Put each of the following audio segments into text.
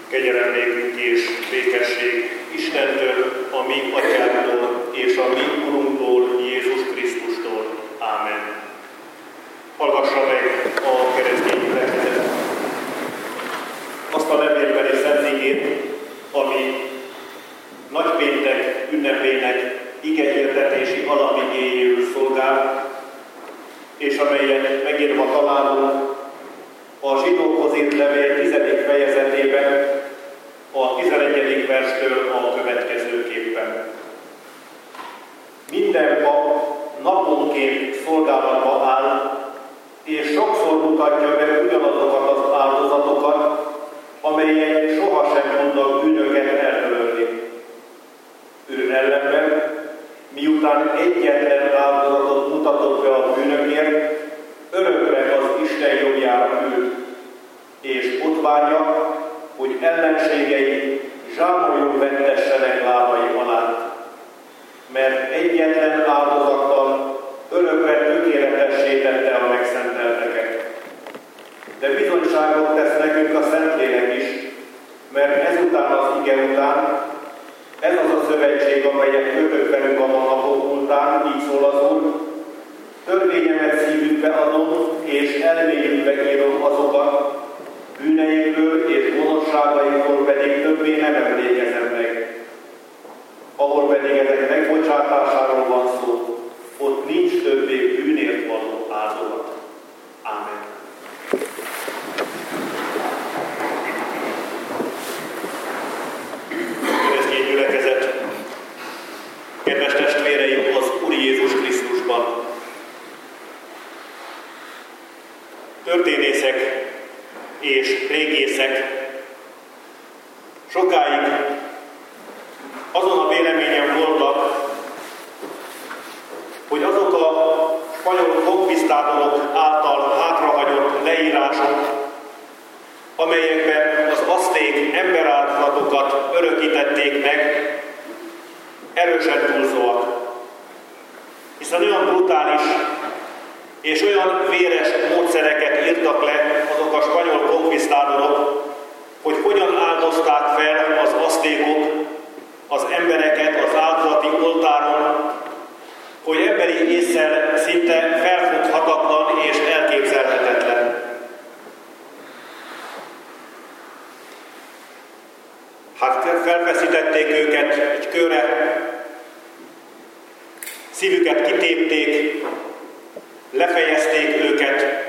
Kegyelem nékünk és békesség Istentől, a mi Atyánktól és a mi Urunktól, Jézus Krisztustól. Ámen. Hallgassa meg a keresztény gyülekezet azt a levélbeli szentigét, ami nagypéntek ünnepének igehirdetési alapigéjéül szolgál, és amelyet megírva találunk a zsidókhoz írt levél 10. fejezetében, a 11. verstől a következőképpen. Minden pap naponként szolgálatba áll, és sokszor mutatja be ugyanazokat az áldozatokat, amelyek sohasem tudnak bűnöket eltörölni. Ő ellenben, miután egyetlen áldozatot mutatott be a bűnökért, örökre az Isten jobbjára ült, és ott várja, hogy ellenségei zsámolyul vettessenek lábai alá, mert egyetlen áldozattal örökre tökéletessé tette a megszentelteket. De bizonyságot tesz nekünk a Szentlélek is, mert ezután az ige után, ez az a szövetség, amelyet kötök velünk a napok után, így szól az Úr: törvényemet szívükbe adom, és elmélyükbe írom azokat, bűneikről és gonoszságaikról pedig többé nem emlékezem meg. Ahol pedig ezek megbocsátásáról van szó, ott nincs többé bűnért való áldozat. Ámen. Keresztény gyülekezet, kedves testvéreim az Úr Jézus Krisztusban! Történészek és régészek sokáig azon a véleményen voltak, hogy azok a spanyol konkvisztádorok által hátrahagyott leírások, amelyekben az azték emberáldozatokat örökítették meg, erősen túlzóak. Hiszen olyan brutális és olyan véres módszereket írtak le azok a spanyol konkvisztádorok, hogy hogyan áldozták fel az aztékok az embereket az áldozati oltáron, hogy emberi ésszel szinte felfoghatatlan és elképzelhetetlen. Hát felfeszítették őket egy körre, szívüket kitépték, lefejezték őket,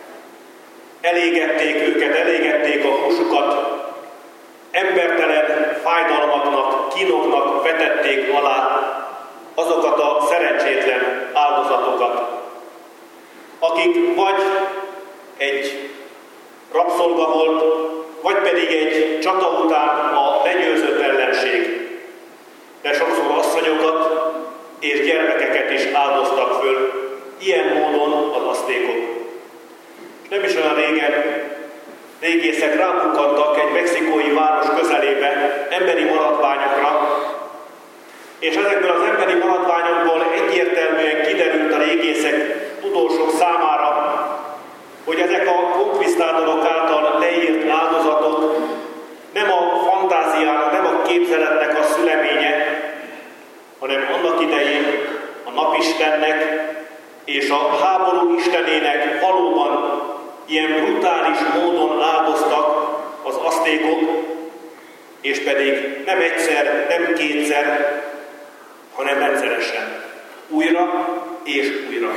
elégették a húsukat, embertelen fájdalmaknak, kínoknak vetették alá azokat a szerencsétlen áldozatokat, akik vagy egy rabszolga volt, vagy pedig egy csata után a legyőzött ellenség, de sokszor asszonyokat és gyermekeket is áldoztak föl, ilyen módon az aztékok. Nem is olyan régen régészek rábukkantak egy mexikói város közelébe emberi maradványokra, és ezekből az emberi maradványokból egyértelműen kiderült a régészek, tudósok számára, hogy ezek a konkvisztádorok által leírt áldozatok nem a fantáziának, nem a képzeletnek a szüleménye, hanem annak idején a napistennek és a háború istenének valóban ilyen brutális módon áldoztak az aztékok, és pedig nem egyszer, nem kétszer, hanem rendszeresen. Újra és újra.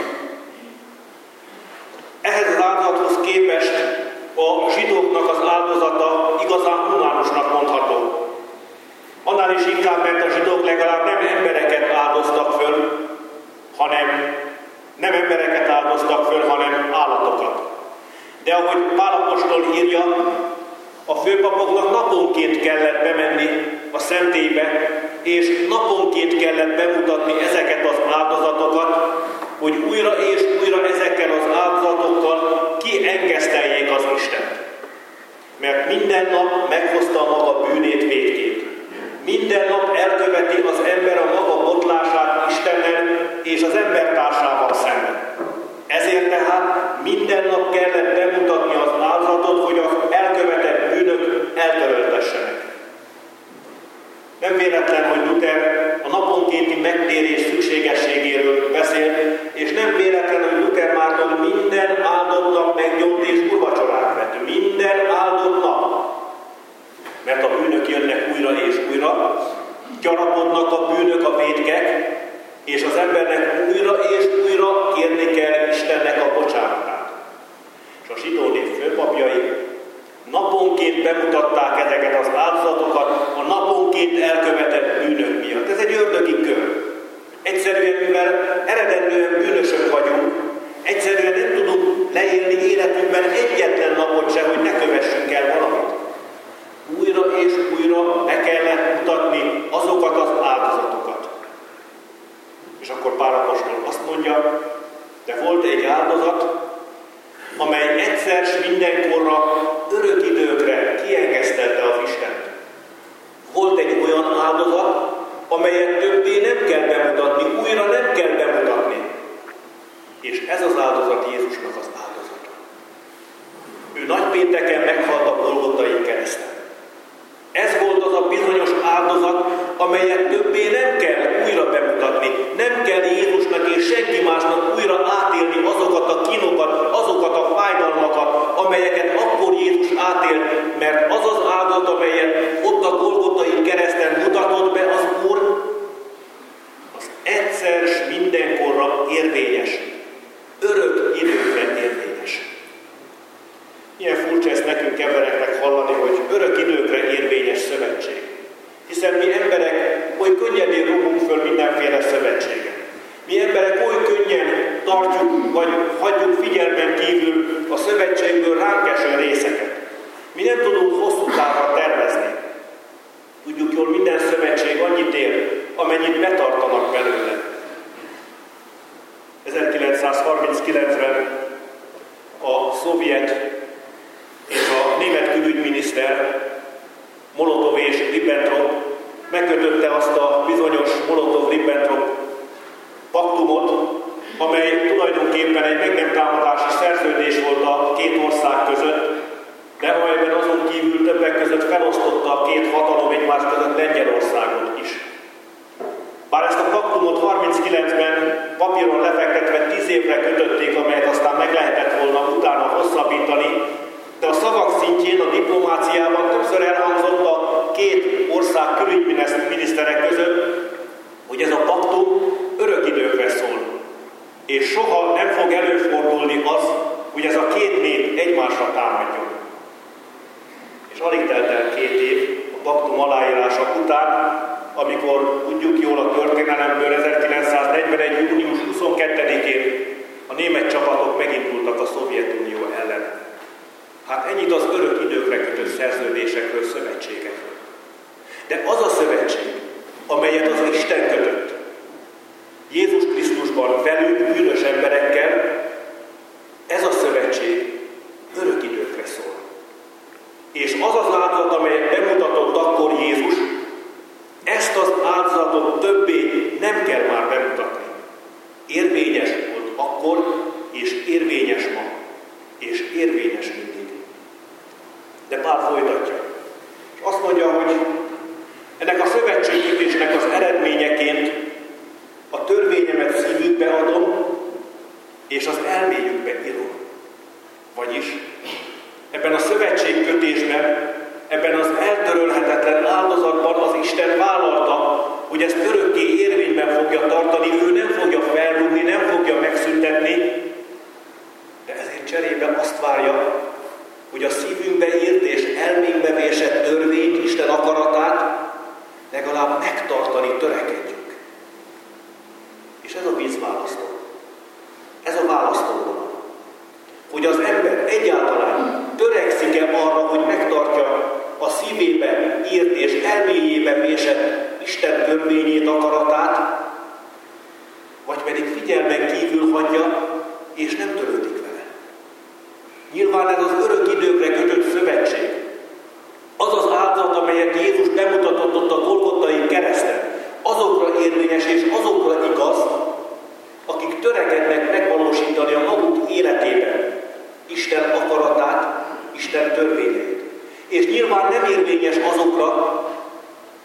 Ehhez az áldozathoz képest a zsidóknak az áldozata igazán humánusnak mondható. Annál is inkább, mert a zsidók legalább nem embereket áldoztak föl, hanem állatokat. De ahogy Pál apostol írja, a főpapoknak naponként kellett bemenni a szentélybe, és naponként kellett bemutatni ezeket az áldozatokat, hogy újra és újra ezekkel az áldozatokkal kiengeszteljék az Istent. Mert minden nap meghozta a maga bűnét végképp. Minden nap elköveti az ember a maga botlását Istennel és az embertársával szemben. Ezért tehát minden nap kellett bemutatni az áldozatot, hogy az elkövetett bűnök eltöröltessenek. Nem véletlen, hogy Luther a naponkénti megtérés szükségességéről beszél, és nem véletlen, hogy Luther Márton minden áldott nap meggyónt és úrvacsorát vett. Minden áldott nap. Mert a bűnök jönnek újra és újra, gyarapodnak a bűnök, a vétkek, és az embernek újra és újra kérni kell Istennek a bocsánatát. És a zsidó nép főpapjai naponként bemutatták ezeket az áldozatokat a naponként elkövetett bűnök miatt. Ez egy ördögi kör. Egyszerűen, mivel eredendően bűnösök vagyunk, egyszerűen nem tudunk leélni életünkben egyetlen napot se, hogy ne kövessünk el valamit. Újra és újra be kellett mutatni azokat az áldozatokat. És akkor Pál apostol azt mondja, de volt egy áldozat, amely egyszer s mindenkorra, örök időkre kiengesztelte az Istent. Volt egy olyan áldozat, amelyet többé nem kell bemutatni, újra nem kell bemutatni. És ez az áldozat Jézusnak az áldozata. Ő nagypénteken meghalt a Golgotai kereszten. Ez volt az a bizonyos áldozat, amelyet többé nem kell újra bemutatni. Nem kell Jézusnak és senki másnak újra átélni azokat a kínokat, azokat a fájdalmakat, amelyeket akkor Jézus átélt, mert az az áldozat, amelyet ott a Golgotai kereszten mutatott be az Úr, az egyszer s mindenkorra érvényes, örök időkre érvényes. Milyen furcsa ezt nekünk embereknek hallani, hogy örök időkre érvényes szövetség. Hiszen mi emberek oly könnyedén rúgunk föl mindenféle szövetséget. Mi emberek oly könnyen tartjuk, vagy hagyjuk figyelmen kívül a szövetségből ránk eső részeket. Mi nem tudunk hosszú távra tervezni. Tudjuk jól, minden szövetség annyit ér, amennyit betartanak belőle. 1939-ben a szovjet és a német külügyminiszter Molotov és Ribbentrop megkötötte azt a bizonyos Molotov-Ribbentrop paktumot, amely tulajdonképpen egy meg nem támadási szerződés volt a két ország között, de amelyben azon kívül többek között felosztotta a két hatalom egymás között Lengyelországot is. Bár ezt a paktumot 39-ben papíron lefektetve 10 évre kötötték, amelyet aztán meg lehetett volna utána hosszabbítani, de a szavak szintjén, a diplomáciában többször elhangzott a két ország külügyminiszterek között, hogy ez a paktum örök időkre szól. És soha nem fog előfordulni az, hogy ez a két nép egymásra támadjon. És alig telt el 2 év a paktum aláírása után, amikor tudjuk jól a történelemből 1941. június 22-én a német csapatok megindultak a Szovjetunió ellen. Hát ennyit az örök időkre kötött szerződésekről, szövetségekről. De az a szövetség, amelyet az Isten kötött, Jézus Krisztusban velünk, bűnös emberekkel, ez a szövetség örök időkre szól. És az az áldozat, amelyet bemutatott akkor Jézus, ezt az áldozatot többé nem kell már bemutatni. Érvényes volt akkor, és érvényes ma, és érvényes mindig. De Pál folytatja. És azt mondja, hogy ennek a szövetségkötésnek az eredményeként a törvényemet szívükbe adom, és az elméjükbe írom. Vagyis ebben a szövetségkötésben, ebben az eltörölhetetlen áldozatban az Isten vállalta, hogy ezt örökké érvényben fogja tartani, ő nem fogja felrúgni, nem fogja megszüntetni, de ezért cserébe azt várja, hogy a szívünkbe írt és elménkbe vésett törvényt, Isten akaratát legalább megtartani törekedjünk. És ez a vízválasztó. Ez a választóvonal. Hogy az ember egyáltalán törekszik-e arra, hogy megtartja a szívébe írt és elméjébe vésett Isten törvényét, akaratát, vagy pedig figyelmen kívül hagyja, és nem törődik vele. Nyilván ez az örök időkre kötött szövetség. Az az áldozat, amelyet Jézus bemutatott ott a Golgotai kereszten, azokra érvényes és azokra igaz, akik törekednek megvalósítani a maguk életében Isten akaratát, Isten törvényeit. És nyilván nem érvényes azokra,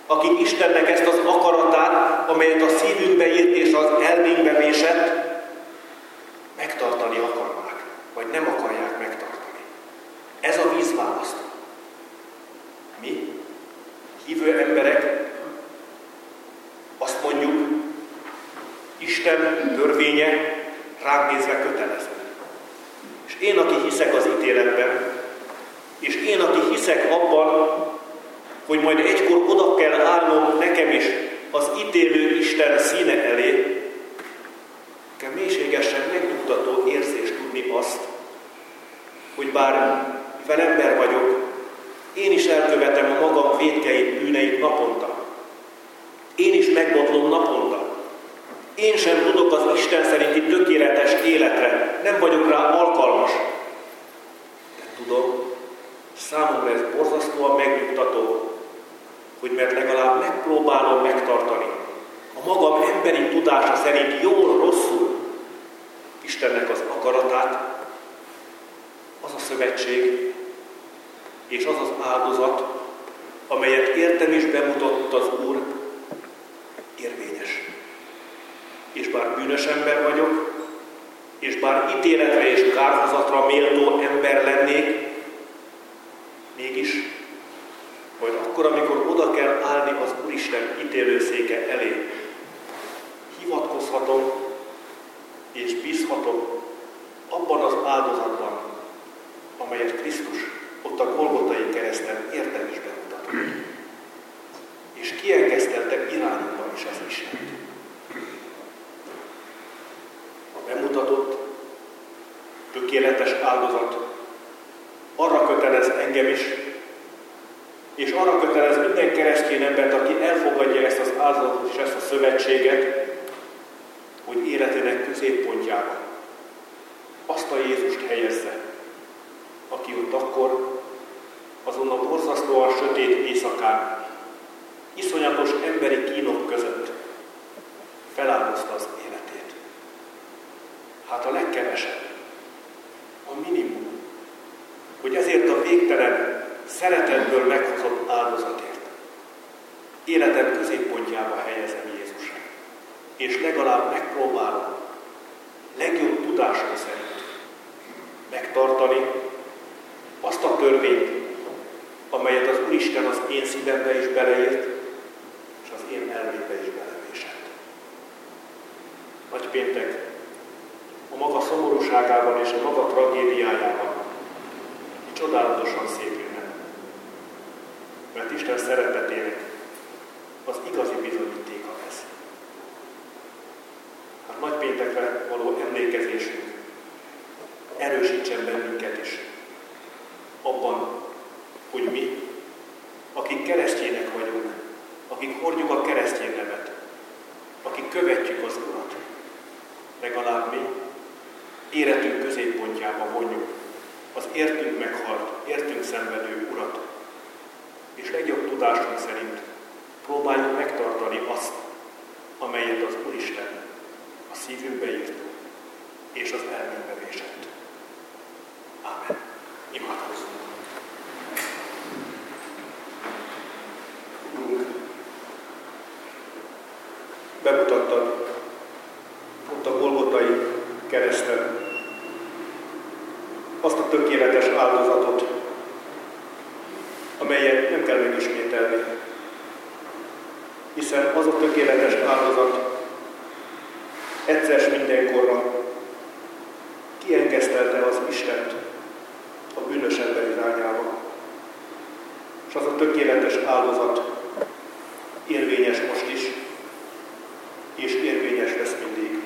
akik Istennek ezt az akaratát, amelyet a szívünkbe írt és az elménkbe vésett, megtartani akarnák, vagy nem akarják megtartani. Ez a vízválasztó. Mi, hívő emberek, azt mondjuk, Isten törvénye ránk nézve kötelező. És én, aki hiszek az ítéletben, és én, aki hiszek abban, hogy majd egykor oda kell állnom nekem is az ítélő Isten színe elé, nekem mélységesen megnyugtató érzés tudni azt, hogy bár mivel ember vagyok, én is elkövetem a magam vétkeit, bűneit naponta. Én is megbotlom naponta. Én sem tudok az Isten szerinti tökéletes életre, nem vagyok rá alkalmas. De tudom, számomra ez borzasztóan megnyugtató, hogy mert legalább megpróbálom megtartani a magam emberi tudása szerint jól, rosszul Istennek az akaratát, az a szövetség és az az áldozat, amelyet értem is bemutatott az Úr, érvényes. És bár bűnös ember vagyok, és bár ítéletre és kárhozatra méltó ember lennék, mégis, majd akkor, amikor oda kell állni az Úristen ítélőszéke elé, hivatkozhatom és bízhatom abban az áldozatban, amelyet Krisztus ott a Golgotai kereszten értem is bemutatott. És kiengesztelte irányomban is az Istent. A bemutatott, tökéletes áldozat arra kötelez engem is, és arra kötelez minden keresztény embert, aki elfogadja ezt az áldozatot és ezt a szövetséget, hogy életének középpontjában azt a Jézust helyezze, aki ott akkor, azon a borzasztóan sötét éjszakán, iszonyatos emberi kínok között feláldozta az életét. Hát a legkevesebb, a minimum, hogy ezért a végtelen szeretetből meghozott áldozatért életem középpontjába helyezem Jézusra. És legalább megpróbálom legjobb tudásom szerint megtartani azt a törvényt, amelyet az Úristen az én szívembe is beleírt, és az én elmémbe is belevésett. Nagypéntek a maga szomorúságában és a maga tragédiájában csodálatosan szép ünnep. Mert Isten szeretetének az igazi bizonyítéka ez. Hát nagypéntekre való emlékezésünk erősítsen bennünket is abban, hogy mi, akik keresztjének vagyunk, akik hordjuk a keresztény nevet, akik követjük az Urat, legalább mi életünk középpontjába vonjuk az értünk meghalt, értünk szenvedő Urat, és legjobb tudásunk szerint próbáljuk megtartani azt, amelyet az Úristen a szívünkbe írt, és az elménkbe vésett. Ámen. Imádkozzunk. Úrunk, bemutattad ott a Golgotai kereszten azt a tökéletes áldozatot, amelyet nem kell megismételni, hiszen az a tökéletes áldozat egyszer mindenkorra kiengesztelte az Istent a bűnös ember irányába. És az a tökéletes áldozat érvényes most is, és érvényes lesz mindig.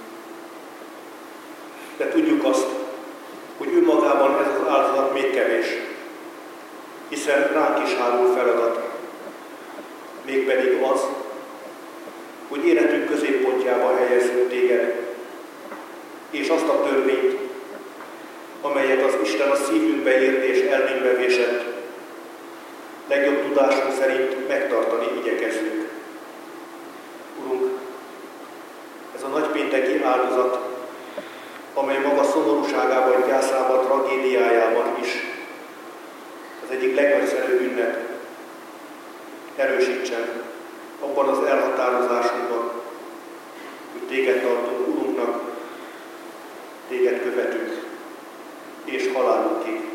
De tudjuk azt, hogy önmagában ez az áldozat még kevés, hiszen ránk is hárul feladat, mégpedig az, hogy életünk középpontjába helyezzük téged, és azt a törvényt, amelyet az Isten a szívünkbe írt és elménkbe vésett, legjobb tudásunk szerint megtartani igyekezzünk. Urunk, ez a nagypénteki áldozat, amely maga szomorúságában, gyászában, tragédiájában is az egyik legnagyszerűbb ünnep, erősítsen abban az elhatározásunkban, hogy téged tartunk Urunknak, téged követünk, és halálunkig